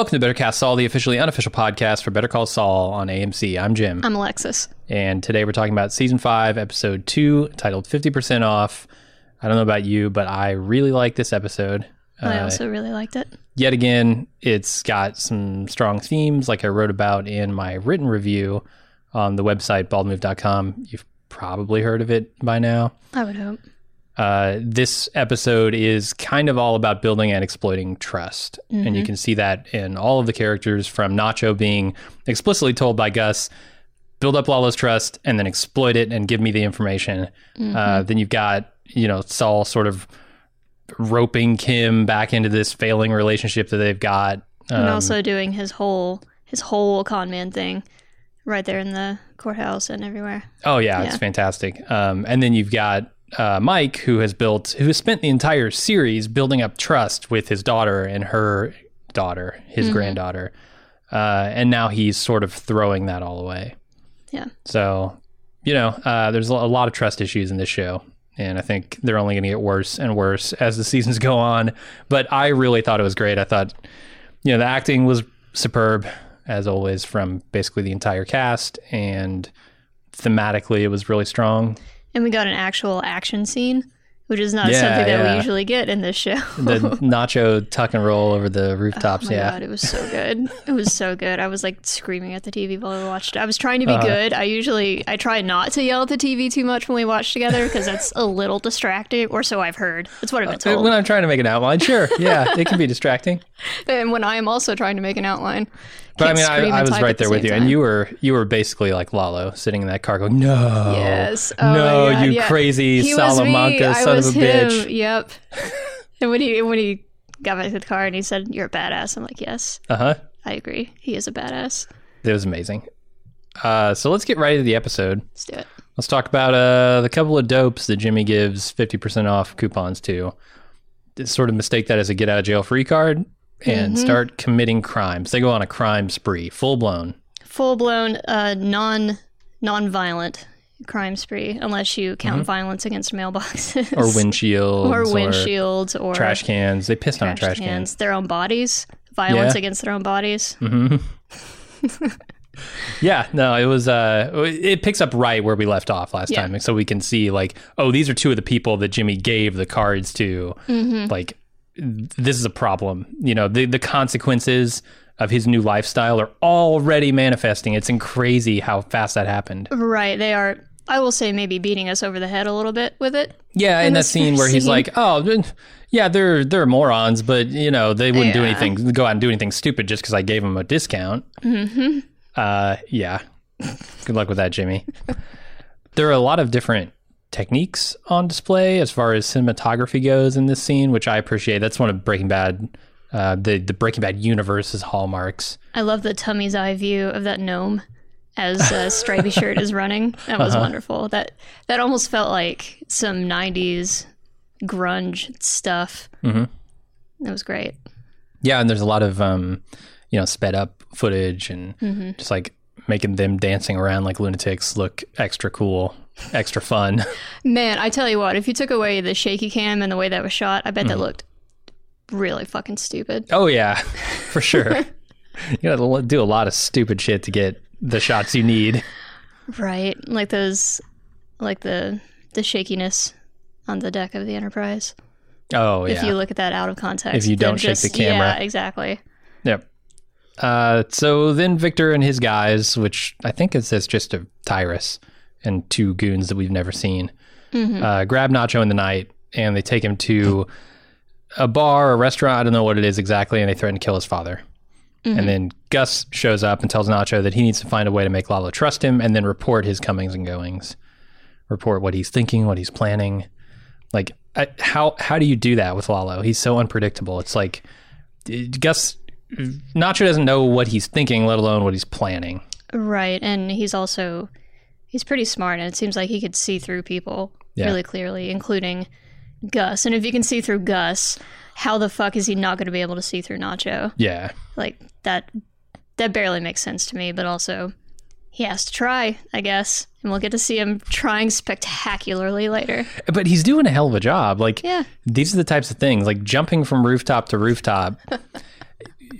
Welcome to Better Call Saul, the officially unofficial podcast for Better Call Saul on AMC. I'm Jim. I'm Alexis. And today we're talking about Season 5, Episode 2, titled 50% Off. I don't know about you, but I really like this episode. I also really liked it. Yet again, it's got some strong themes like I wrote about in my written review on the website, baldmove.com. You've probably heard of it by now. I would hope. This episode is kind of all about building and exploiting trust. Mm-hmm. And you can see that in all of the characters, from Nacho being explicitly told by Gus, build up Lalo's trust and then exploit it and give me the information. Mm-hmm. Then you've got, Saul sort of roping Kim back into this failing relationship that they've got. And also doing his whole con man thing right there in the courthouse and everywhere. Oh, yeah. It's fantastic. And then you've got Mike, who has spent the entire series building up trust with his daughter and her daughter, his granddaughter. And now he's sort of throwing that all away. Yeah. So, there's a lot of trust issues in this show. And I think they're only going to get worse and worse as the seasons go on. But I really thought it was great. I thought, the acting was superb, as always, from basically the entire cast. And thematically, it was really strong. And we got an actual action scene, which is not something that we usually get in this show. The Nacho tuck and roll over the rooftops. Oh my God, it was so good. It was so good. I was like screaming at the TV while I watched it. I was trying to be good. I try not to yell at the TV too much when we watch together because that's a little distracting, or so I've heard. That's what I've been told. When I'm trying to make an outline, sure. Yeah, it can be distracting. And when I am also trying to make an outline. But I was right there with you, and you were basically like Lalo, sitting in that car going, "No, yes, no, you crazy Salamanca son of a bitch." Yep. And when he got back to the car and he said, "You're a badass," I'm like, "Yes, I agree. He is a badass." It was amazing. So let's get right into the episode. Let's do it. Let's talk about the couple of dopes that Jimmy gives 50% off coupons to. Sort of mistake that as a get out of jail free card. And start committing crimes. They go on a crime spree, full-blown, non-violent crime spree, unless you count violence against mailboxes. Or windshields. Or trash cans. They pissed on trash cans. Their own bodies. Violence against their own bodies. Mm-hmm. Yeah, no, it was, it picks up right where we left off last time. So we can see, like, these are two of the people that Jimmy gave the cards to. Like, this is a problem. The consequences of his new lifestyle are already manifesting. It's crazy how fast that happened. Right. They are, I will say, maybe beating us over the head a little bit with it. Yeah, in that scene where he's like, they're morons, but, they wouldn't go out and do anything stupid just because I gave them a discount. Mm-hmm. Yeah. Good luck with that, Jimmy. There are a lot of different techniques on display as far as cinematography goes in this scene, which I appreciate. That's one of Breaking Bad, the Breaking Bad universe's hallmarks. I love the tummy's eye view of that gnome as Stripey Shirt is running. That was wonderful. That almost felt like some 90s grunge stuff. Mm-hmm. It was great. Yeah, and there's a lot of sped up footage and just like making them dancing around like lunatics look extra cool. Extra fun. Man, I tell you what, if you took away the shaky cam and the way that was shot, I bet that looked really fucking stupid. Oh, yeah, for sure. You gotta do a lot of stupid shit to get the shots you need. Right. Like those, like the shakiness on the deck of the Enterprise. Oh, yeah. If you look at that out of context. If you don't shake the camera. Yeah, exactly. Yep. So then Victor and his guys, which I think it says just a Tyrus and two goons that we've never seen, grab Nacho in the night, and they take him to a bar, a restaurant, I don't know what it is exactly, and they threaten to kill his father. And then Gus shows up and tells Nacho that he needs to find a way to make Lalo trust him, and then report his comings and goings. Report what he's thinking, what he's planning. Like, how do you do that with Lalo? He's so unpredictable. It's like, Nacho doesn't know what he's thinking, let alone what he's planning. Right, and he's pretty smart, and it seems like he could see through people really clearly, including Gus. And if you can see through Gus, how the fuck is he not going to be able to see through Nacho? Yeah. Like, that barely makes sense to me, but also he has to try, I guess. And we'll get to see him trying spectacularly later. But he's doing a hell of a job. Like, these are the types of things, like jumping from rooftop to rooftop.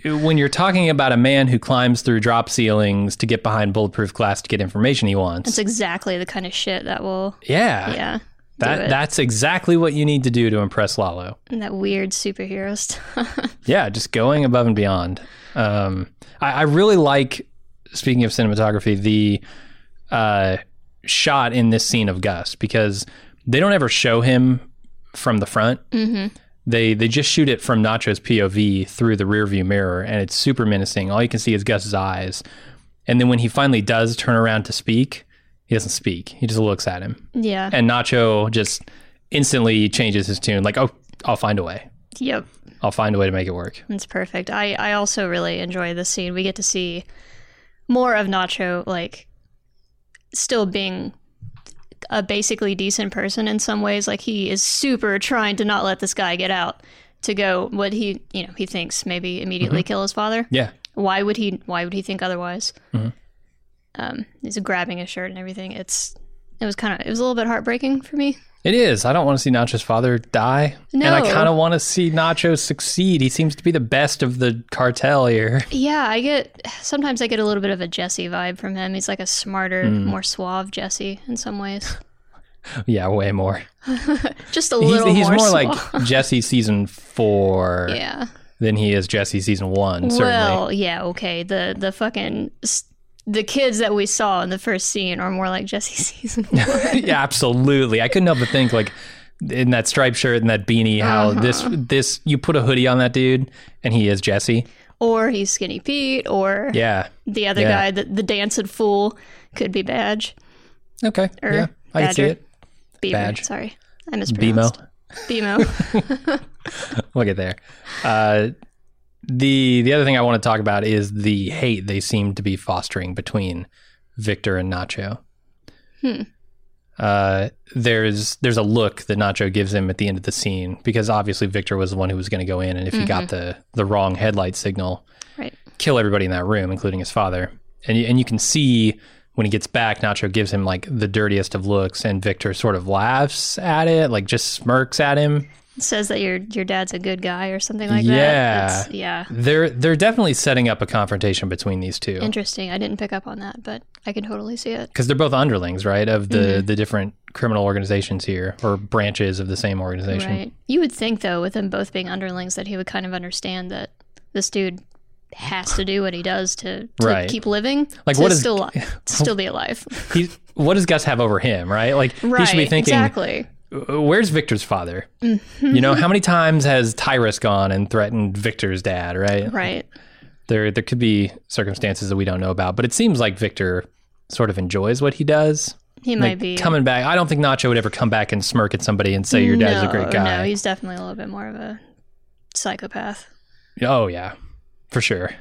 when you're talking about a man who climbs through drop ceilings to get behind bulletproof glass to get information he wants. That's exactly the kind of shit that will... Yeah. That's exactly what you need to do to impress Lalo. And that weird superhero stuff. Yeah, just going above and beyond. I really like, speaking of cinematography, the shot in this scene of Gus, because they don't ever show him from the front. Mm-hmm. They just shoot it from Nacho's POV through the rearview mirror, and it's super menacing. All you can see is Gus's eyes. And then when he finally does turn around to speak, he doesn't speak. He just looks at him. Yeah. And Nacho just instantly changes his tune. Like, oh, I'll find a way. Yep. I'll find a way to make it work. It's perfect. I also really enjoy this scene. We get to see more of Nacho, like, still being a basically decent person in some ways. Like, he is super trying to not let this guy get out to go what he thinks maybe immediately kill his father. Yeah. Why would he think otherwise? He's grabbing his shirt and everything. It was a little bit heartbreaking for me. It is. I don't want to see Nacho's father die. No. And I kind of want to see Nacho succeed. He seems to be the best of the cartel here. Yeah, sometimes I get a little bit of a Jesse vibe from him. He's like a smarter, more suave Jesse in some ways. Yeah, way more. Just a little more. He's more suave. like Jesse season 4 than he is Jesse season 1, certainly. Well, yeah, okay. The fucking... The kids that we saw in the first scene are more like Jesse season 1. Yeah, absolutely. I couldn't help but think, like, in that striped shirt and that beanie, how this you put a hoodie on that dude and he is Jesse. Or he's Skinny Pete, or the other guy, the dancing fool, could be Badge. Okay, yeah, I can see it. Beaver, Badge. Sorry, I mispronounced. Bimo. We'll get there. The other thing I want to talk about is the hate they seem to be fostering between Victor and Nacho. There's a look that Nacho gives him at the end of the scene, because obviously Victor was the one who was going to go in, and if he got the wrong headlight signal, kill everybody in that room, including his father. And you can see when he gets back, Nacho gives him like the dirtiest of looks, and Victor sort of laughs at it, like just smirks at him. Says that your dad's a good guy or something like that. Yeah. They're definitely setting up a confrontation between these two. Interesting. I didn't pick up on that, but I can totally see it. Because they're both underlings, right, of the different criminal organizations here, or branches of the same organization. Right. You would think, though, with them both being underlings, that he would kind of understand that this dude has to do what he does to keep living, like to still be alive. What does Gus have over him, right? Like, he should be thinking... Exactly. Where's Victor's father? You know, how many times has Tyrus gone and threatened Victor's dad, right? Right. There could be circumstances that we don't know about, but it seems like Victor sort of enjoys what he does. He might be. Coming back, I don't think Nacho would ever come back and smirk at somebody and say your dad's a great guy. No, he's definitely a little bit more of a psychopath. Oh, yeah, for sure.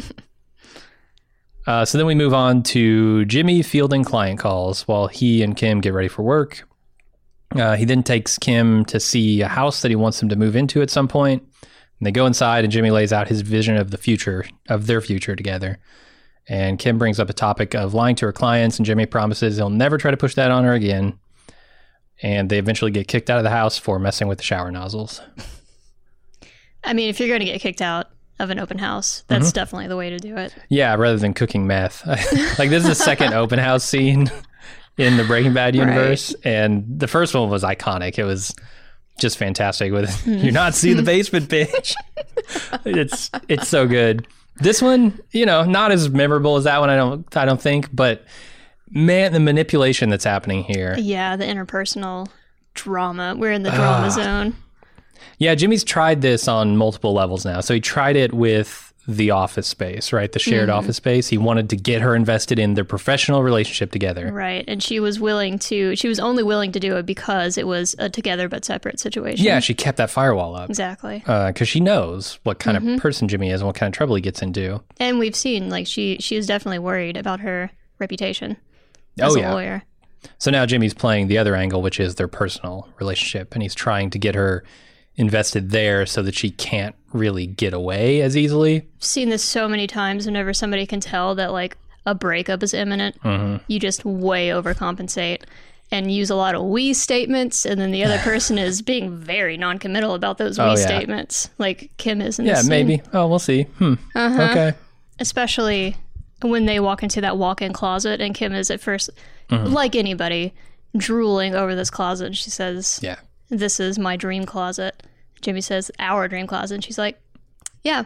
So then we move on to Jimmy fielding client calls while he and Kim get ready for work. He then takes Kim to see a house that he wants them to move into at some point. And they go inside, and Jimmy lays out his vision of the future, of their future together. And Kim brings up a topic of lying to her clients, and Jimmy promises he'll never try to push that on her again. And they eventually get kicked out of the house for messing with the shower nozzles. I mean, if you're going to get kicked out of an open house, that's definitely the way to do it. Yeah, rather than cooking meth. Like, this is the second open house scene in the Breaking Bad universe, and the first one was iconic. It was just fantastic with "You're not seeing the basement, bitch." It's so good. This one, not as memorable as that one. I don't think, but man, the manipulation that's happening here. Yeah, the interpersonal drama. We're in the drama zone. Yeah, Jimmy's tried this on multiple levels now. So he tried it with the office space, right? The shared office space. He wanted to get her invested in their professional relationship together. Right. And she was only willing to do it because it was a together but separate situation. Yeah, she kept that firewall up. Exactly. Because she knows what kind of person Jimmy is and what kind of trouble he gets into. And we've seen, like, she is definitely worried about her reputation as a lawyer. So now Jimmy's playing the other angle, which is their personal relationship. And he's trying to get her invested there so that she can't really get away as easily. I've seen this so many times. Whenever somebody can tell that, like, a breakup is imminent, you just way overcompensate. and use a lot of we statements, and then the other person is being very non-committal about those we statements, like Kim is in this scene. Maybe. Oh, we'll see. Okay. Especially when they walk into that walk-in closet, and Kim is at first, like anybody, drooling over this closet. She says, this is my dream closet. Jimmy says, our dream closet. And she's like, yeah,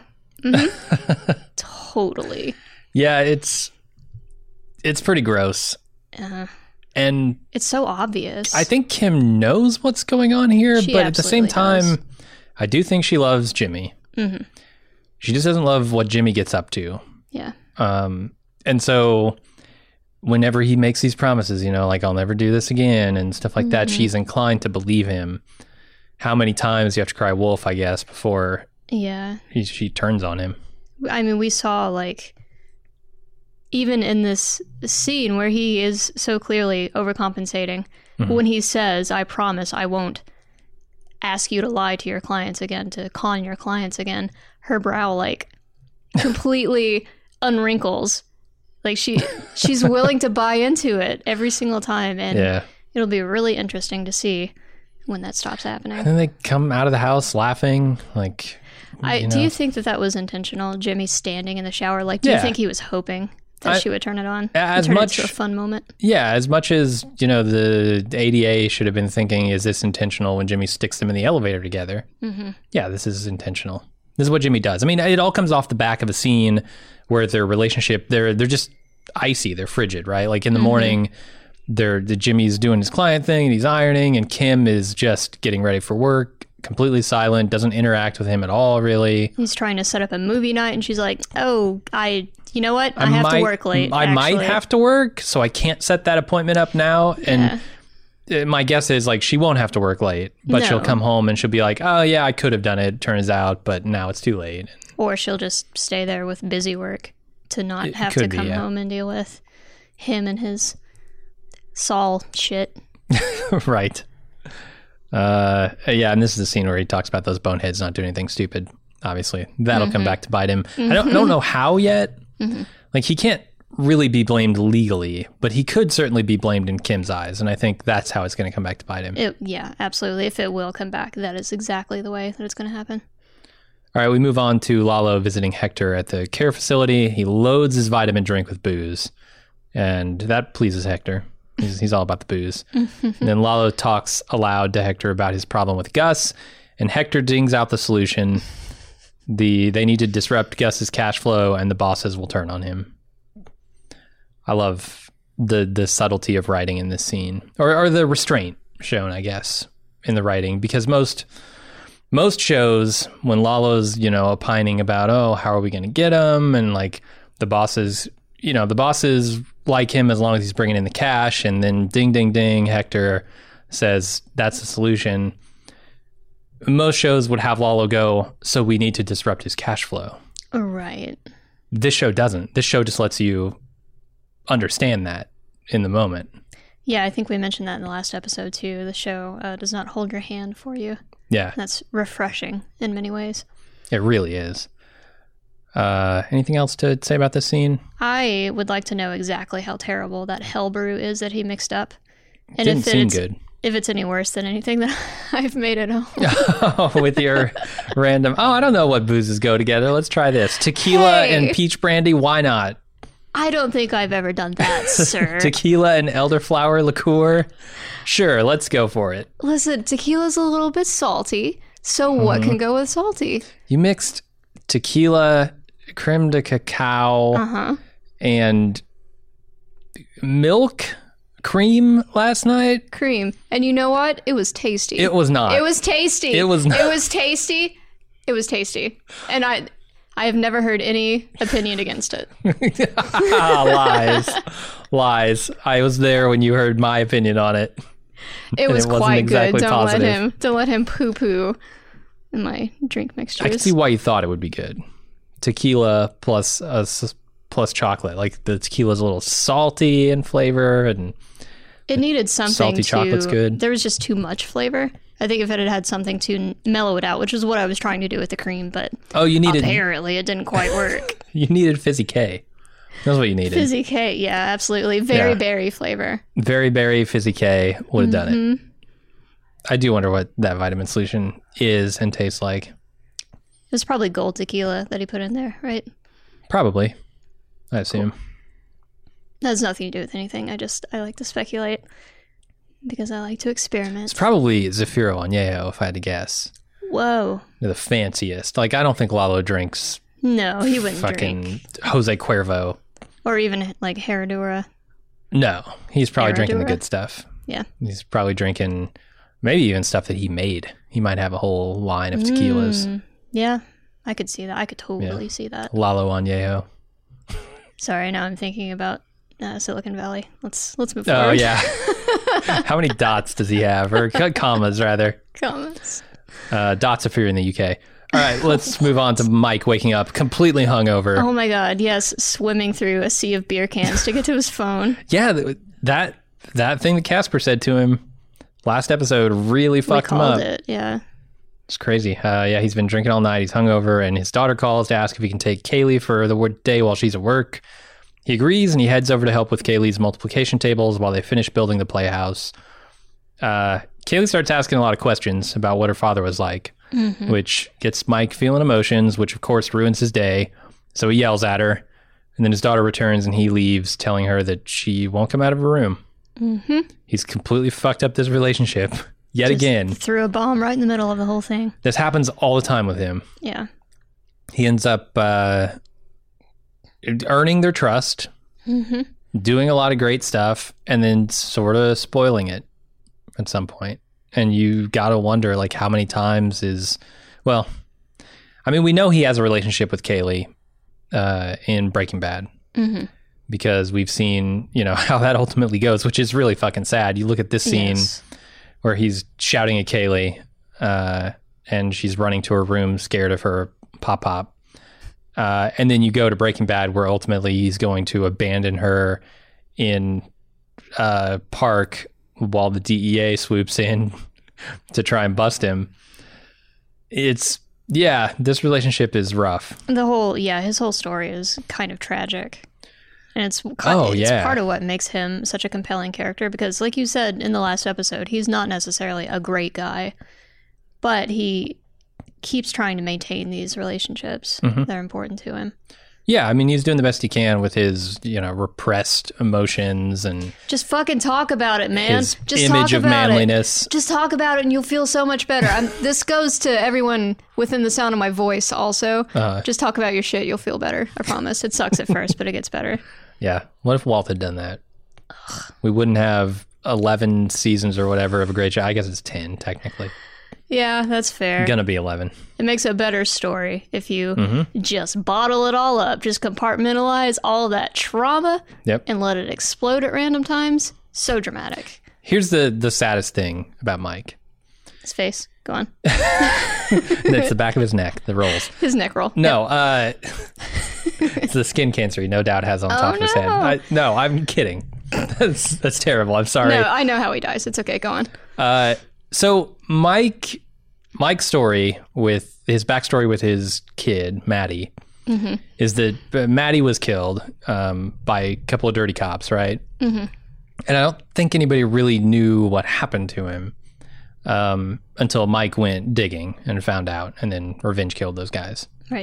totally. Yeah, it's pretty gross. And it's so obvious. I think Kim knows what's going on here, but at the same time, I do think she loves Jimmy. She just doesn't love what Jimmy gets up to. Yeah. And so whenever he makes these promises, you know, like, I'll never do this again and stuff like that, she's inclined to believe him. How many times you have to cry wolf, I guess, before she turns on him. I mean, we saw, like, even in this scene where he is so clearly overcompensating, when he says, I promise I won't ask you to lie to your clients again, to con your clients again, her brow, like, completely unwrinkles. Like, she's willing to buy into it every single time, and it'll be really interesting to see when that stops happening. And then they come out of the house laughing, like... Do you think that was intentional? Jimmy standing in the shower, like, do you think he was hoping that she would turn it on? Turn it into a fun moment? Yeah, as much as, you know, the ADA should have been thinking, is this intentional when Jimmy sticks them in the elevator together? Yeah, this is intentional. This is what Jimmy does. I mean, it all comes off the back of a scene where their relationship, they're just icy, they're frigid, right? Like, in the morning, Jimmy's doing his client thing, and he's ironing, and Kim is just getting ready for work, completely silent, doesn't interact with him at all, really. He's trying to set up a movie night, and she's like, oh, you know what? I have to work late. I might have to work, so I can't set that appointment up now. And my guess is, like, she won't have to work late, but she'll come home and she'll be like, oh, yeah, I could have done it, turns out, but now it's too late. Or she'll just stay there with busy work to not have to come home and deal with him and his Saul shit. Right. And this is the scene where he talks about those boneheads not doing anything stupid. Obviously, that'll come back to bite him. I don't know how yet. Like, he can't really be blamed legally, but he could certainly be blamed in Kim's eyes, and I think that's how it's going to come back to bite him. Yeah, absolutely. If it will come back, that is exactly the way that it's going to happen. All right, we move on to Lalo visiting Hector at the care facility. He loads his vitamin drink with booze, and that pleases Hector. He's all about the booze. And then Lalo talks aloud to Hector about his problem with Gus, and Hector dings out the solution. They need to disrupt Gus's cash flow, and the bosses will turn on him. I love the subtlety of writing in this scene, or the restraint shown, I guess, in the writing, because most shows, when Lalo's, you know, opining about, oh, how are we going to get him, and like the bosses like him as long as he's bringing in the cash, and then ding, ding, ding, Hector says that's the solution. Most shows would have Lalo go, so we need to disrupt his cash flow. Right. This show doesn't. This show just lets you understand that in the moment. Yeah, I think we mentioned that in the last episode too. The show does not hold your hand for you. Yeah. That's refreshing in many ways. It really is. Anything else to say about this scene? I would like to know exactly how terrible that hell brew is that he mixed up. And didn't seem good. If it's any worse than anything that I've made at home. Oh, with your random, I don't know what boozes go together. Let's try this. Tequila and peach brandy, why not? I don't think I've ever done that, sir. Tequila and elderflower liqueur? Sure, let's go for it. Listen, tequila's a little bit salty, so what can go with salty? You mixed tequila, creme de cacao, and milk cream last night. Cream. And you know what? It was tasty. It was not. It was tasty. It was not. It was tasty. It was tasty. And I have never heard any opinion against it. Lies. I was there when you heard my opinion on it. It was quite exactly good. positive. Don't let him poo-poo in my drink mixtures. I can see why you thought it would be good. Tequila plus chocolate. Like, the tequila's a little salty in flavor, and it needed something. Salty chocolate's good. There was just too much flavor. I think if it had something to mellow it out, which is what I was trying to do with the cream, but apparently it didn't quite work. You needed Fizzy K. That's what you needed. Fizzy K, yeah, absolutely. Very berry flavor. Very berry, Fizzy K would have done it. I do wonder what that vitamin solution is and tastes like. It was probably gold tequila that he put in there, right? Probably, I assume. Cool. That has nothing to do with anything. I like to speculate because I like to experiment. It's probably Zafiro Añejo, if I had to guess. Whoa. They're the fanciest. Like, I don't think Lalo drinks... No, he wouldn't fucking drink. Jose Cuervo. Or even, like, Herradura. No, he's probably drinking the good stuff. Yeah. He's probably drinking maybe even stuff that he made. He might have a whole line of tequilas. Yeah, I could see that. I could totally see that. Lalo Añejo. Sorry, now I'm thinking about Silicon Valley. Let's move forward. Oh, yeah. How many dots does he have? Or commas, rather. Commas. Dots if you're in the UK. All right, let's move on to Mike waking up completely hungover. Oh my God, yes, swimming through a sea of beer cans to get to his phone. Yeah, that thing that Casper said to him last episode really fucked him up. We called it, yeah. It's crazy. Yeah, he's been drinking all night. He's hungover, and his daughter calls to ask if he can take Kaylee for the day while she's at work. He agrees, and he heads over to help with Kaylee's multiplication tables while they finish building the playhouse. Kaylee starts asking a lot of questions about what her father was like, which gets Mike feeling emotions, which of course ruins his day. So he yells at her, and then his daughter returns and he leaves, telling her that she won't come out of her room. He's completely fucked up this relationship yet again. Threw a bomb right in the middle of the whole thing. This happens all the time with him. Yeah. He ends up earning their trust, doing a lot of great stuff, and then sort of spoiling it at some point. And you gotta wonder, like, how many times well, I mean, we know he has a relationship with Kaylee in Breaking Bad, because we've seen, how that ultimately goes, which is really fucking sad. You look at this scene where he's shouting at Kaylee, and she's running to her room scared of her pop. And then you go to Breaking Bad, where ultimately he's going to abandon her in a park while the DEA swoops in to try and bust him. This relationship is rough. His whole story is kind of tragic. And it's part of what makes him such a compelling character, because like you said in the last episode, he's not necessarily a great guy, but he keeps trying to maintain these relationships that are important to him. Yeah, I mean, he's doing the best he can with his, repressed emotions and... Just fucking talk about it, man. His Just image of manliness. Just talk about it and you'll feel so much better. This goes to everyone within the sound of my voice also. Just talk about your shit, you'll feel better. I promise. It sucks at first, but it gets better. Yeah. What if Walt had done that? We wouldn't have 11 seasons or whatever of A Great Job. I guess it's 10, technically. Yeah, that's fair. Gonna be 11. It makes a better story if you just bottle it all up, just compartmentalize all of that trauma and let it explode at random times. So dramatic. Here's the saddest thing about Mike. His face. Go on. It's the back of his neck, the rolls. His neck roll. No, it's the skin cancer he no doubt has on top of his head. No, I'm kidding. That's terrible. I'm sorry. No, I know how he dies. It's okay. Go on. So Mike's story with his backstory with his kid, Maddie, is that Maddie was killed by a couple of dirty cops, right? And I don't think anybody really knew what happened to him until Mike went digging and found out, and then revenge killed those guys. Right.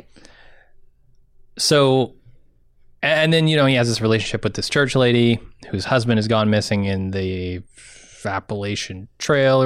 So, and then, he has this relationship with this church lady whose husband has gone missing in the Appalachian Trail.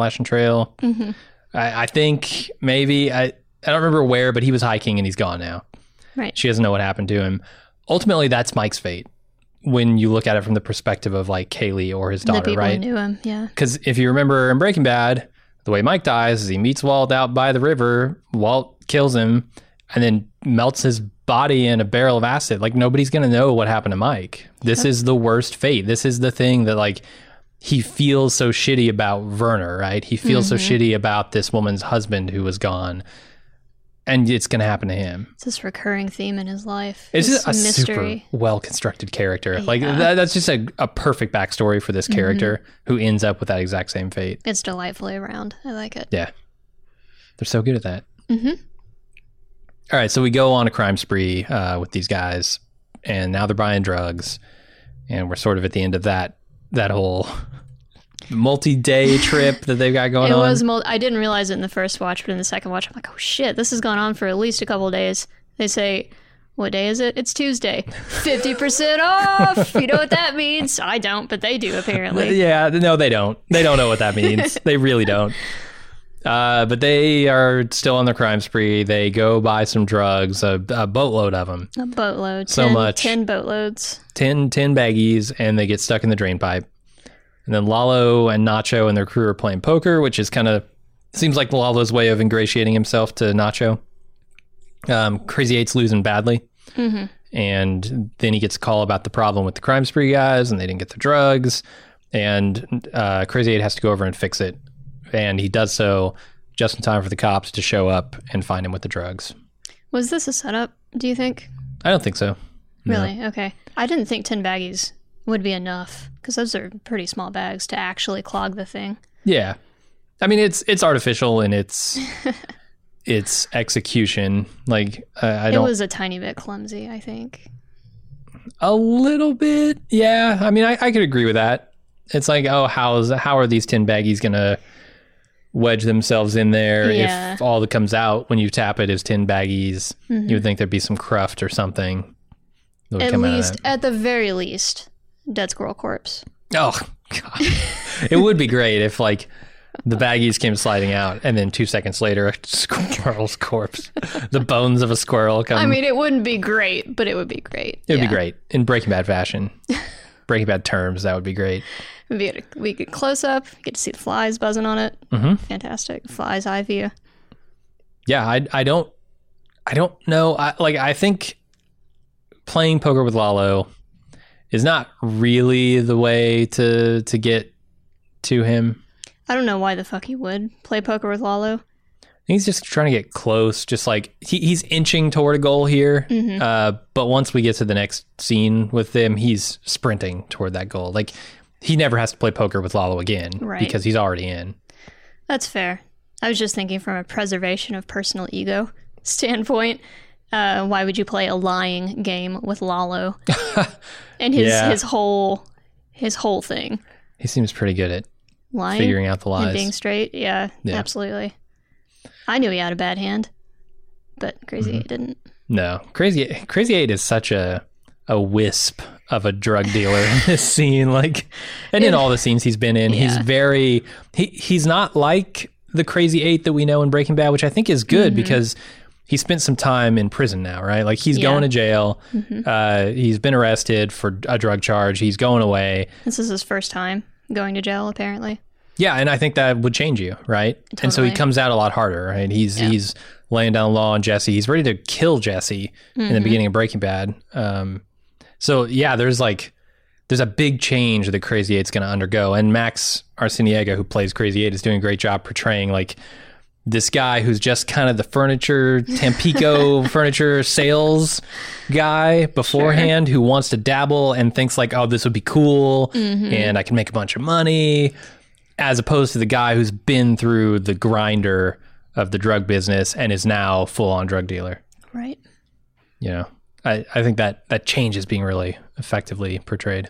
I think maybe, I don't remember where, but he was hiking and he's gone now. Right. She doesn't know what happened to him. Ultimately, that's Mike's fate when you look at it from the perspective of like Kaylee or his daughter, the people right? Who knew him, yeah. Because if you remember in Breaking Bad, the way Mike dies is he meets Walt out by the river. Walt kills him and then melts his body in a barrel of acid. Like, nobody's going to know what happened to Mike. This is the worst fate. This is the thing that, like, he feels so shitty about Werner, right? He feels so shitty about this woman's husband who was gone. And it's going to happen to him. It's this recurring theme in his life. It's just a mystery. super well-constructed character. Yeah. Like, that's just a perfect backstory for this character who ends up with that exact same fate. It's delightfully round. I like it. Yeah. They're so good at that. All right, so we go on a crime spree with these guys. and now they're buying drugs, and we're sort of at the end of that whole multi-day trip that they've got going on. I didn't realize it in the first watch, but in the second watch, I'm like, oh shit, this has gone on for at least a couple of days. They say, what day is it? It's Tuesday. 50% off. You know what that means? I don't, but they do apparently. Yeah, no, they don't. They don't know what that means. They really don't. But they are still on their crime spree. They go buy some drugs, a boatload of them. A boatload. So much. 10 boatloads. 10 baggies, and they get stuck in the drain pipe. And then Lalo and Nacho and their crew are playing poker, which is kind of, seems like Lalo's way of ingratiating himself to Nacho. Crazy 8's losing badly. Mm-hmm. And then he gets a call about the problem with the crime spree guys, and they didn't get the drugs. And Crazy 8 has to go over and fix it. And he does so just in time for the cops to show up and find him with the drugs. Was this a setup, do you think? I don't think so. Really? No. Okay. I didn't think 10 baggies would be enough, because those are pretty small bags to actually clog the thing. Yeah. I mean, it's artificial in its execution. Like, It was a tiny bit clumsy, I think. A little bit, yeah. I mean, I could agree with that. It's like, oh, how are these 10 baggies going to wedge themselves in there if all that comes out when you tap it is 10 baggies? Mm-hmm. You would think there'd be some cruft or something. At the very least, dead squirrel corpse. Oh, God. It would be great if, like, the baggies came sliding out, and then 2 seconds later, a squirrel's corpse. The bones of a squirrel come. I mean, it wouldn't be great, but it would be great. It would be great. In Breaking Bad fashion. Breaking Bad terms, that would be great. We get close up, get to see the flies buzzing on it. Mm-hmm. Fantastic. Flies eye view. Yeah, I don't know. I think playing poker with Lalo is not really the way to get to him. I don't know why the fuck he would play poker with Lalo. He's just trying to get close, just like he's inching toward a goal here. Mm-hmm. But once we get to the next scene with him, he's sprinting toward that goal. Like, he never has to play poker with Lalo again, right? Because he's already in. That's fair. I was just thinking from a preservation of personal ego standpoint. Why would you play a lying game with Lalo? And his whole thing. He seems pretty good at lying, figuring out the lies, and being straight. Yeah, absolutely. I knew he had a bad hand, but Crazy 8 didn't. No, Crazy 8 is such a wisp of a drug dealer in this scene. Like, and in all the scenes he's been in, he's very he's not like the Crazy 8 that we know in Breaking Bad, which I think is good because he spent some time in prison now, right? Like, he's going to jail. Mm-hmm. He's been arrested for a drug charge. He's going away. This is his first time going to jail, apparently. Yeah, and I think that would change you, right? Totally. And so he comes out a lot harder, right? He's laying down the law on Jesse. He's ready to kill Jesse in the beginning of Breaking Bad. So yeah, there's a big change that Crazy 8's going to undergo. And Max Arciniega, who plays Crazy 8, is doing a great job portraying like this guy who's just kind of the Tampico furniture sales guy beforehand, who wants to dabble and thinks like, oh, this would be cool and I can make a bunch of money, as opposed to the guy who's been through the grinder of the drug business and is now full-on drug dealer. Right. You know, I think that change is being really effectively portrayed.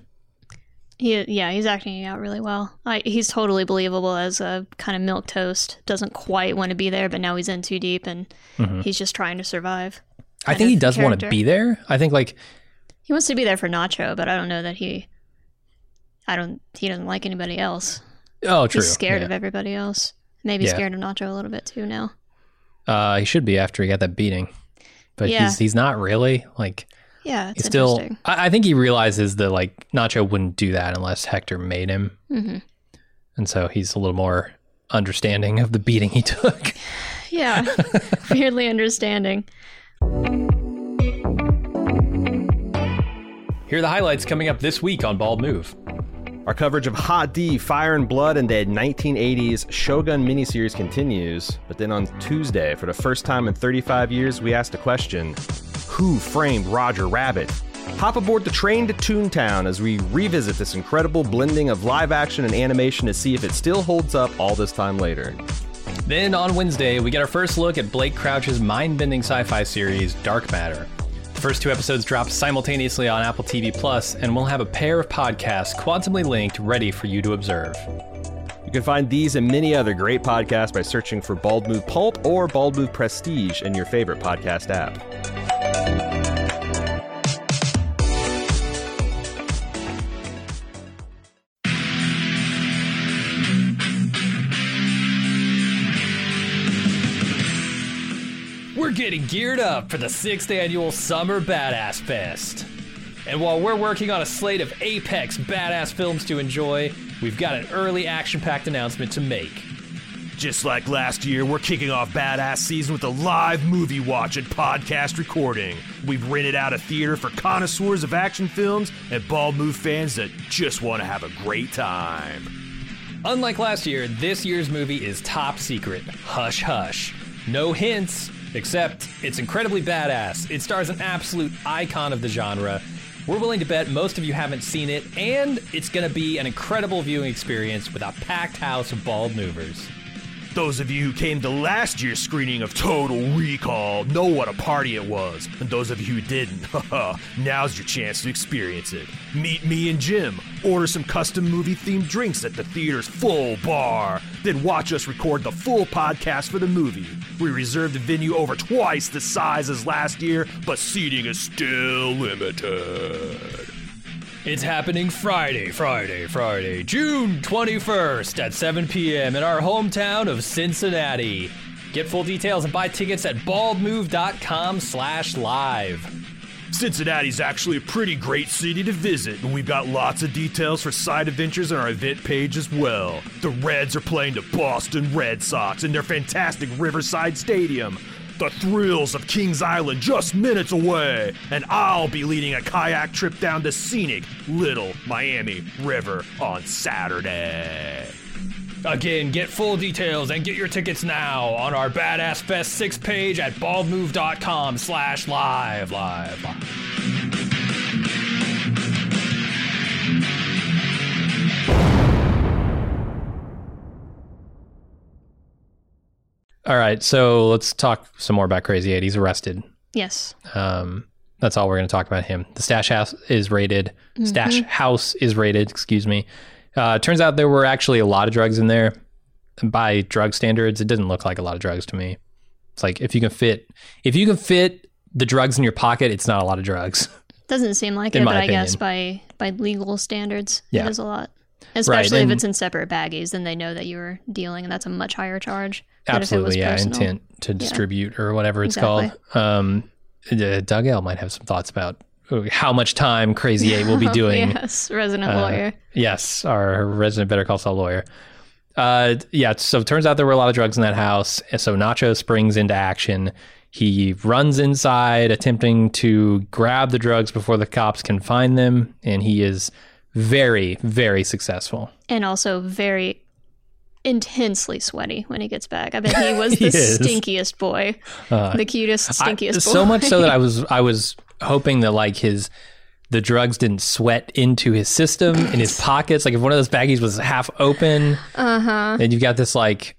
He's acting it out really well. He's totally believable as a kind of milquetoast. Doesn't quite want to be there, but now he's in too deep, and he's just trying to survive. I think he does want to be there. I think he wants to be there for Nacho, but I don't know that he doesn't like anybody else. Oh, true. He's scared of everybody else. Maybe scared of Nacho a little bit too now. He should be after he got that beating, but he's not really like. Yeah, it's still. Interesting. I think he realizes that like Nacho wouldn't do that unless Hector made him, and so he's a little more understanding of the beating he took. Yeah, weirdly understanding. Here are the highlights coming up this week on Bald Move. Our coverage of Hot D, Fire and Blood, and the 1980s Shogun miniseries continues. But then on Tuesday, for the first time in 35 years, we asked a question: who framed Roger Rabbit? Hop aboard the train to Toontown as we revisit this incredible blending of live action and animation to see if it still holds up all this time later. Then on Wednesday, we get our first look at Blake Crouch's mind-bending sci-fi series, Dark Matter. The first 2 episodes drop simultaneously on Apple TV Plus, and we'll have a pair of podcasts quantumly linked ready for you to observe. You can find these and many other great podcasts by searching for Bald Move Pulp or Bald Move Prestige in your favorite podcast app. We're getting geared up for the 6th annual Summer Badass Fest. And while we're working on a slate of apex badass films to enjoy, we've got an early action-packed announcement to make. Just like last year, we're kicking off Badass Season with a live movie watch and podcast recording. We've rented out a theater for connoisseurs of action films and Bald Move fans that just want to have a great time. Unlike last year, this year's movie is top secret. Hush hush. No hints. Except, it's incredibly badass. It stars an absolute icon of the genre. We're willing to bet most of you haven't seen it, and it's going to be an incredible viewing experience with a packed house of bald movers. Those of you who came to last year's screening of Total Recall know what a party it was. And those of you who didn't, now's your chance to experience it. Meet me and Jim, order some custom movie-themed drinks at the theater's full bar, then watch us record the full podcast for the movie. We reserved the venue over twice the size as last year, but seating is still limited. It's happening Friday, June 21st at 7 p.m. in our hometown of Cincinnati. Get full details and buy tickets at baldmove.com/live. Cincinnati's actually a pretty great city to visit, and we've got lots of details for side adventures on our event page as well. The Reds are playing the Boston Red Sox in their fantastic Riverside Stadium. The thrills of Kings Island just minutes away, and I'll be leading a kayak trip down the scenic Little Miami River on Saturday. Again, get full details and get your tickets now on our Badass Fest 6 page at baldmove.com/live. All right, so let's talk some more about Crazy 8. He's arrested. Yes. That's all we're going to talk about him. The Stash House is raided. Excuse me. Turns out there were actually a lot of drugs in there. By drug standards, it didn't look like a lot of drugs to me. It's like if you can fit the drugs in your pocket, it's not a lot of drugs. Doesn't seem like it, but I guess by legal standards, it is a lot. Especially if it's in separate baggies, then they know that you're dealing, and that's a much higher charge. Absolutely, intent to distribute or whatever it's called. Doug L might have some thoughts about how much time Crazy 8 will be doing. Yes, resident lawyer. Yes, our resident Better Call Saul lawyer. So it turns out there were a lot of drugs in that house, and so Nacho springs into action. He runs inside, attempting to grab the drugs before the cops can find them, and he is very, very successful. And also very intensely sweaty when he gets back. I bet he was the stinkiest boy. The cutest, stinkiest boy. So much so that I was hoping that like the drugs didn't sweat into his system, in his pockets. Like if one of those baggies was half open, and you've got this like,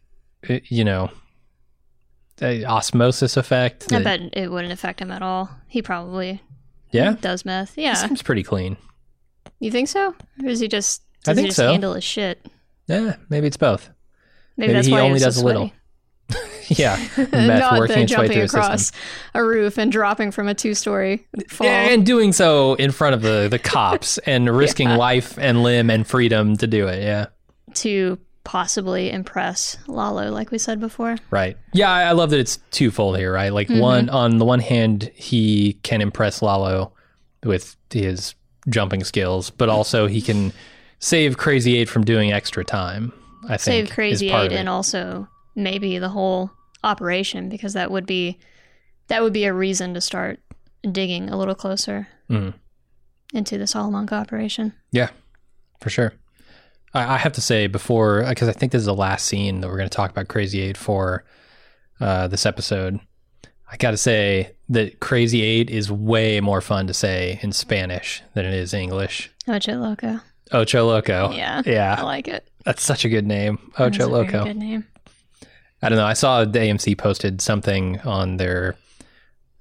osmosis effect. I bet it wouldn't affect him at all. He probably does meth. Yeah. He seems pretty clean. You think so? Or is he just handle his shit? Yeah, maybe it's both. Maybe that's he why only so does a little. Yeah, meth working its way through across a roof and dropping from a 2-story fall. And doing so in front of the cops and risking life and limb and freedom to do it, to possibly impress Lalo, like we said before. Right. Yeah, I love that it's twofold here, right? Like on the one hand, he can impress Lalo with his jumping skills, but also he can save Crazy 8 from doing extra time, I think. Save Crazy 8 and also maybe the whole operation, because that would be a reason to start digging a little closer into the Salamanca operation. Yeah, for sure. I have to say before, because I think this is the last scene that we're going to talk about Crazy 8 for this episode, I got to say that Crazy 8 is way more fun to say in Spanish than it is English. Ocho Loco. Ocho Loco. Yeah. I like it. That's such a good name. Ocho Loco. Very good name. I don't know. I saw the AMC posted something on their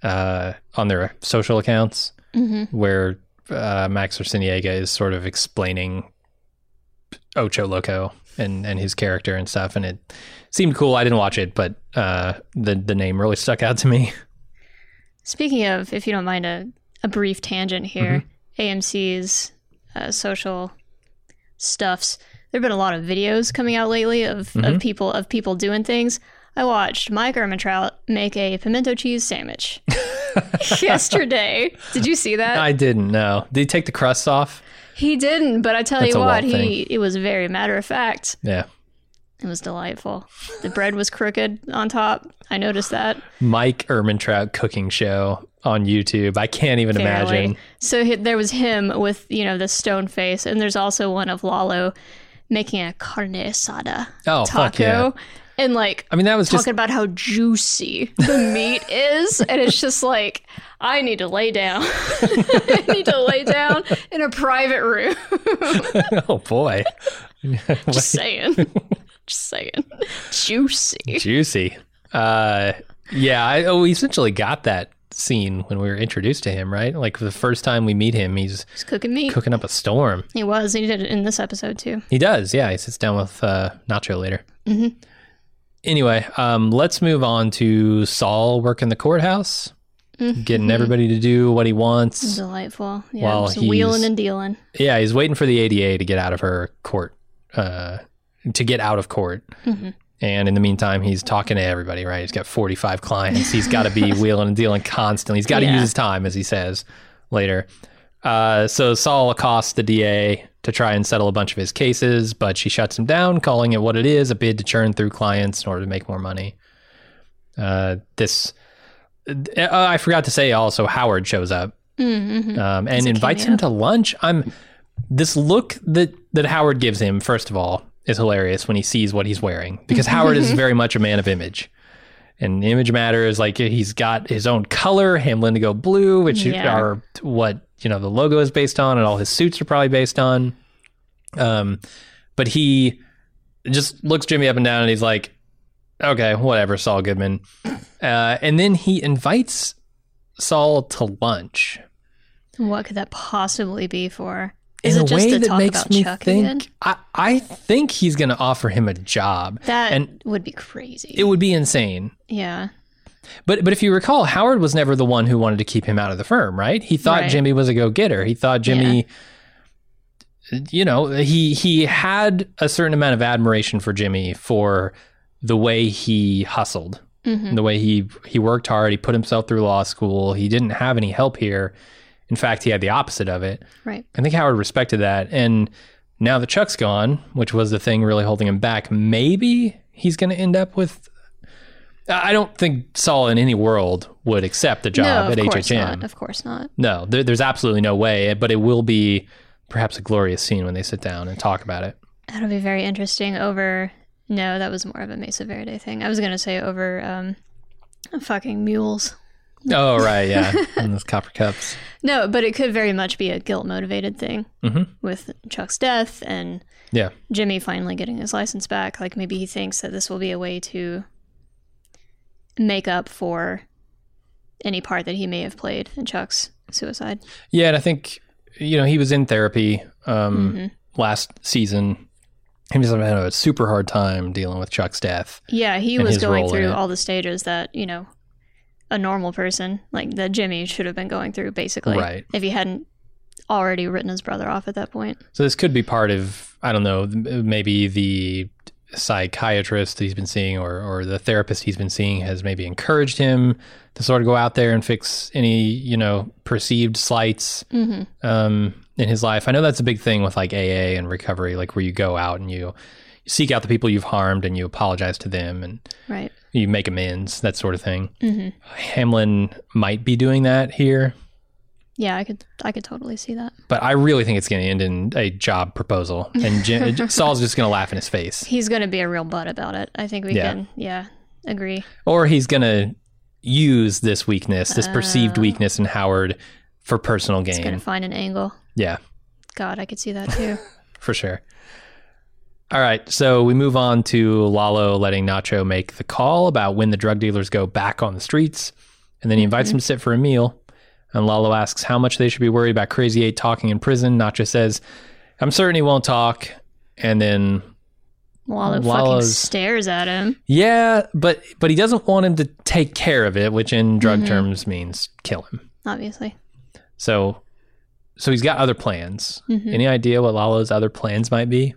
on their social accounts, where Max Arciniega is sort of explaining Ocho Loco and his character and stuff, and it seemed cool. I didn't watch it, but the name really stuck out to me. Speaking of, if you don't mind a brief tangent here, AMC's social stuffs, there have been a lot of videos coming out lately of people doing things. I watched Mike Ehrmantraut make a pimento cheese sandwich yesterday. Did you see that? I didn't, no. Did he take the crusts off? He didn't, but I tell you what, it was very matter of fact. Yeah. It was delightful. The bread was crooked on top. I noticed that. Mike Ehrmantraut cooking show on YouTube. I can't even imagine. So there was him with, the stone face, and there's also one of Lalo making a carne asada taco. Fuck yeah. And that was talking about how juicy the meat is, and it's just like, I need to lay down. I need to lay down in a private room. Oh boy. Just saying. Juicy. We essentially got that scene when we were introduced to him, right? Like the first time we meet him, he's cooking meat, cooking up a storm. He did it in this episode too. He does, yeah. He sits down with Nacho later. Anyway, let's move on to Saul working the courthouse, getting everybody to do what he wants. Delightful. Yeah, while he's wheeling and dealing. Yeah, he's waiting for the ADA to get out of her court, to get out of court. And in the meantime, he's talking to everybody, right? He's got 45 clients. He's got to be wheeling and dealing constantly. He's got to use his time, as he says later. So Saul accosts the DA to try and settle a bunch of his cases, but she shuts him down, calling it what it is, a bid to churn through clients in order to make more money. I forgot to say also Howard shows up and invites him to lunch. This look that Howard gives him, first of all, is hilarious when he sees what he's wearing, because Howard is very much a man of image. And image matters. Like, he's got his own color, Hamlin Indigo Blue, which are what, the logo is based on, and all his suits are probably based on. But he just looks Jimmy up and down, and he's like, okay, whatever, Saul Goodman. And then he invites Saul to lunch. What could that possibly be for? Is it just to talk about Chuck again? I think he's going to offer him a job. That would be crazy. It would be insane. Yeah. But if you recall, Howard was never the one who wanted to keep him out of the firm, right? He thought Jimmy was a go-getter. He thought Jimmy, he had a certain amount of admiration for Jimmy for the way he hustled, the way he worked hard. He put himself through law school. He didn't have any help here. In fact, he had the opposite of it. Right. I think Howard respected that. And now that Chuck's gone, which was the thing really holding him back, maybe he's going to end up with... I don't think Saul in any world would accept the job at HHM. Of course not. No, there's absolutely no way, but it will be perhaps a glorious scene when they sit down and talk about it. That'll be very interesting over... No, that was more of a Mesa Verde thing. I was going to say over fucking mules. Oh, right, yeah. And those copper cups. No, but it could very much be a guilt-motivated thing with Chuck's death and Jimmy finally getting his license back. Like, maybe he thinks that this will be a way to make up for any part that he may have played in Chuck's suicide. Yeah, and I think, he was in therapy last season. He was having a super hard time dealing with Chuck's death. Yeah, he was going through all the stages that, a normal person, like that Jimmy should have been going through, basically. Right. If he hadn't already written his brother off at that point. So this could be part of, I don't know, maybe the psychiatrist that he's been seeing or the therapist he's been seeing has maybe encouraged him to sort of go out there and fix any, perceived slights in his life. I know that's a big thing with like AA and recovery, like where you go out and you seek out the people you've harmed and you apologize to them and you make amends, that sort of thing. Hamlin might be doing that here. Yeah, I could totally see that. But I really think it's going to end in a job proposal, and Saul's just going to laugh in his face. He's going to be a real butt about it. I think we can, agree. Or he's going to use this weakness, this perceived weakness in Howard for personal gain. He's going to find an angle. Yeah. God, I could see that too. For sure. All right, so we move on to Lalo letting Nacho make the call about when the drug dealers go back on the streets. And then he invites him to sit for a meal. And Lalo asks how much they should be worried about Crazy 8 talking in prison. Nacho says, I'm certain he won't talk. And then Lalo fucking stares at him. Yeah, but he doesn't want him to take care of it, which in drug terms means kill him. Obviously. So he's got other plans. Any idea what Lalo's other plans might be?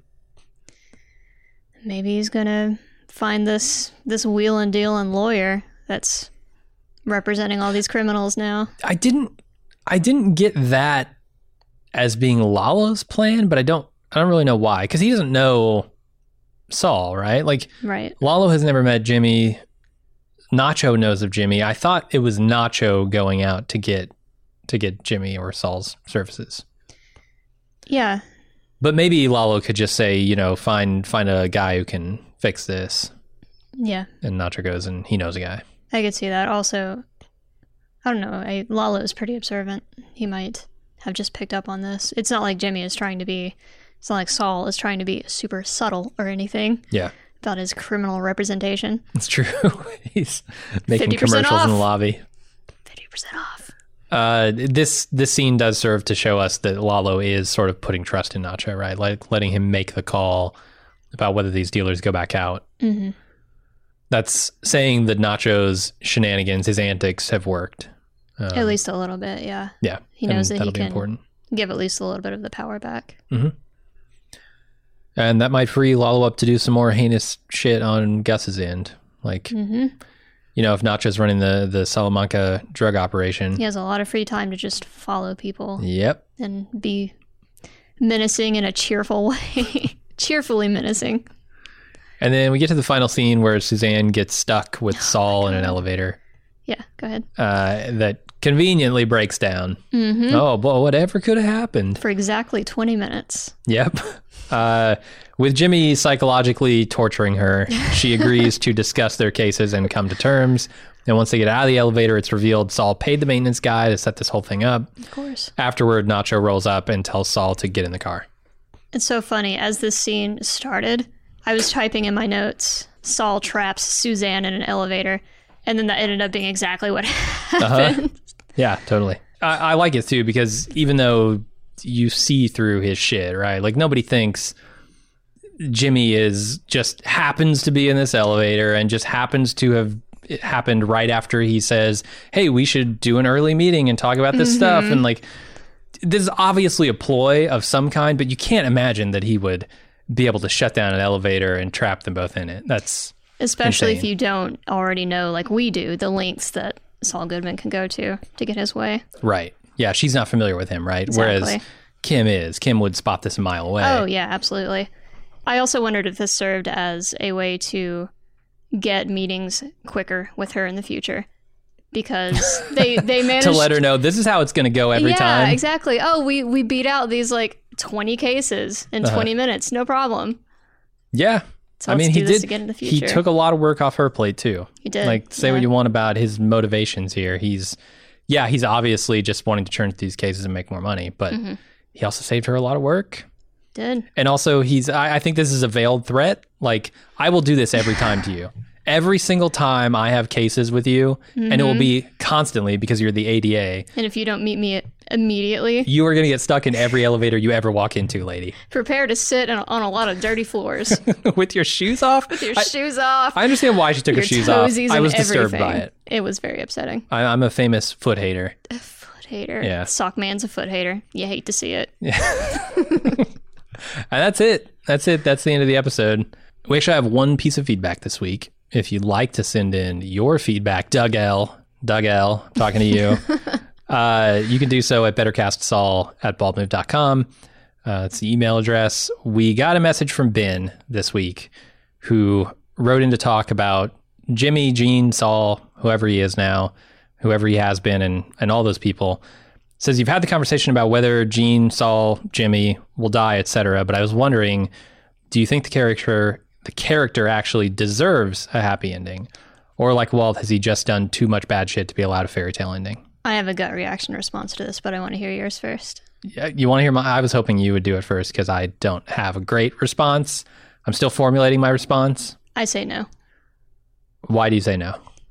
Maybe he's gonna find this wheelin' dealin' lawyer that's representing all these criminals now. I didn't get that as being Lalo's plan, but I don't really know why, because he doesn't know Saul, right? Like, right. Lalo has never met Jimmy. Nacho knows of Jimmy. I thought it was Nacho going out to get Jimmy or Saul's services. Yeah. But maybe Lalo could just say, you know, find a guy who can fix this. Yeah. And Nacho goes and he knows a guy. I could see that. Also, I don't know. Lalo is pretty observant. He might have just picked up on this. It's not like Jimmy is trying to be. It's not like Saul is trying to be super subtle or anything. Yeah. About his criminal representation. It's true. He's making commercials in the lobby. 50% off. This scene does serve to show us that Lalo is sort of putting trust in Nacho, right? Like letting him make the call about whether these dealers go back out. Mm-hmm. That's saying that Nacho's shenanigans, his antics, have worked. At least a little bit, yeah. Yeah. He knows that he can important. Give at least a little bit of the power back. Mm-hmm. And that might free Lalo up to do some more heinous shit on Gus's end. Like, you know, if Nacho's running the Salamanca drug operation. He has a lot of free time to just follow people. Yep. And be menacing in a cheerful way. Cheerfully menacing. And then we get to the final scene where Suzanne gets stuck with Saul in an elevator. Yeah, go ahead. That conveniently breaks down. Mm-hmm. Oh, but whatever could have happened. For exactly 20 minutes. Yep. With Jimmy psychologically torturing her, she agrees to discuss their cases and come to terms. And once they get out of the elevator, it's revealed Saul paid the maintenance guy to set this whole thing up. Of course. Afterward, Nacho rolls up and tells Saul to get in the car. It's so funny. As this scene started, I was typing in my notes, Saul traps Suzanne in an elevator. And then that ended up being exactly what happened. Yeah, totally. I like it too, because even though you see through his shit, right? Like, nobody thinks Jimmy just happens to be in this elevator and just happens to have it happened right after he says, hey, we should do an early meeting and talk about this stuff. And like, this is obviously a ploy of some kind, but you can't imagine that he would be able to shut down an elevator and trap them both in it. That's especially insane. If you don't already know, like we do, the lengths that Saul Goodman can go to get his way. Right. Yeah, she's not familiar with him, right? Exactly. Whereas Kim is. Kim would spot this a mile away. Oh, yeah, absolutely. I also wondered if this served as a way to get meetings quicker with her in the future. Because they managed... to let her know this is how it's going to go every time. Yeah, exactly. Oh, we beat out these like 20 cases in 20 minutes. No problem. Yeah. So I mean, he did. Again in the future. He took a lot of work off her plate too. He did. Like, say what you want about his motivations here. He's obviously just wanting to churn through these cases and make more money, but he also saved her a lot of work. Did. And also I think this is a veiled threat. Like, I will do this every time to you. Every single time I have cases with you, and it will be constantly because you're the ADA. And if you don't meet me immediately, you are going to get stuck in every elevator you ever walk into, lady. Prepare to sit on a lot of dirty floors. With your shoes off? With your shoes off. I understand why she took her shoes off. I was disturbed by it. It was very upsetting. I'm a famous foot hater. A foot hater. Yeah. Sockman's a foot hater. You hate to see it. Yeah. And that's it. That's the end of the episode. We actually have one piece of feedback this week. If you'd like to send in your feedback, Doug L, I'm talking to you. You can do so at bettercastsaul@baldmove.com. It's the email address. We got a message from Ben this week who wrote in to talk about Jimmy, Gene, Saul, whoever he is now, whoever he has been, and all those people. Says you've had the conversation about whether Gene, Saul, Jimmy will die, etc. But I was wondering, do you think the character actually deserves a happy ending? Or like Walt, has he just done too much bad shit to be allowed a fairy tale ending? I have a gut reaction response to this, but I want to hear yours first. Yeah, you want to hear I was hoping you would do it first because I don't have a great response. I'm still formulating my response. I say no. Why do you say no?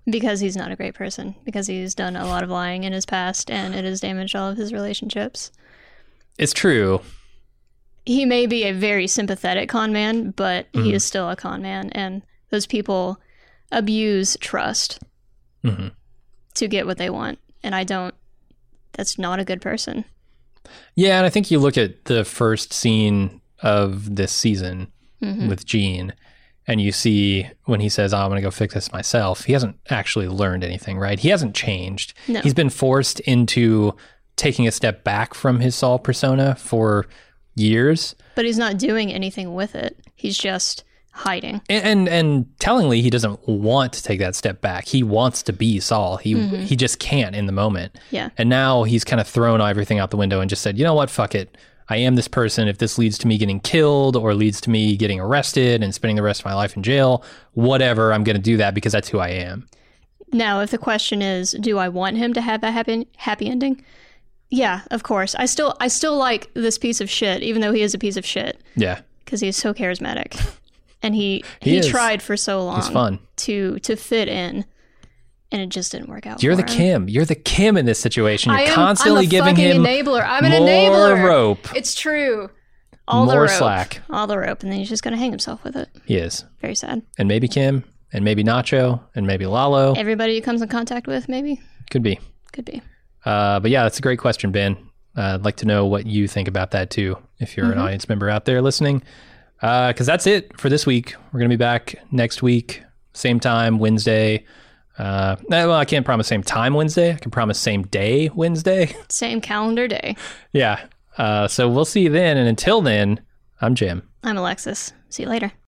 Because he's not a great person. Because he's done a lot of lying in his past, and it has damaged all of his relationships. It's true. He may be a very sympathetic con man, but he is still a con man, and those people abuse trust to get what they want. And that's not a good person. Yeah, and I think you look at the first scene of this season with Gene, and you see when he says, I'm going to go fix this myself, he hasn't actually learned anything, right? He hasn't changed. No. He's been forced into taking a step back from his Saul persona for years. But he's not doing anything with it. He's just hiding. And tellingly, he doesn't want to take that step back. He wants to be Saul. He just can't in the moment. Yeah. And now he's kind of thrown everything out the window and just said, you know what, fuck it. I am this person. If this leads to me getting killed or leads to me getting arrested and spending the rest of my life in jail, whatever, I'm going to do that because that's who I am. Now, if the question is, do I want him to have that happy ending? Yeah, of course. I still like this piece of shit, even though he is a piece of shit. Yeah. Because he's so charismatic. And he is. tried for so long He's fun. to fit in, and it just didn't work out. You're for the him. Kim. You're the Kim in this situation. You're I'm constantly a giving fucking him enabler. I'm an more enabler. rope. It's true. All More the rope. slack. All the rope, and then he's just gonna hang himself with it. He is. Very sad. And maybe Kim, and maybe Nacho, and maybe Lalo. Everybody he comes in contact with, maybe. Could be. Could be. But yeah, that's a great question, Ben. I'd like to know what you think about that too, if you're an audience member out there listening. Because that's it for this week. We're going to be back next week, same time, Wednesday. Well, I can't promise same time Wednesday. I can promise same day Wednesday. Same calendar day. Yeah. So we'll see you then. And until then, I'm Jim. I'm Alexis. See you later.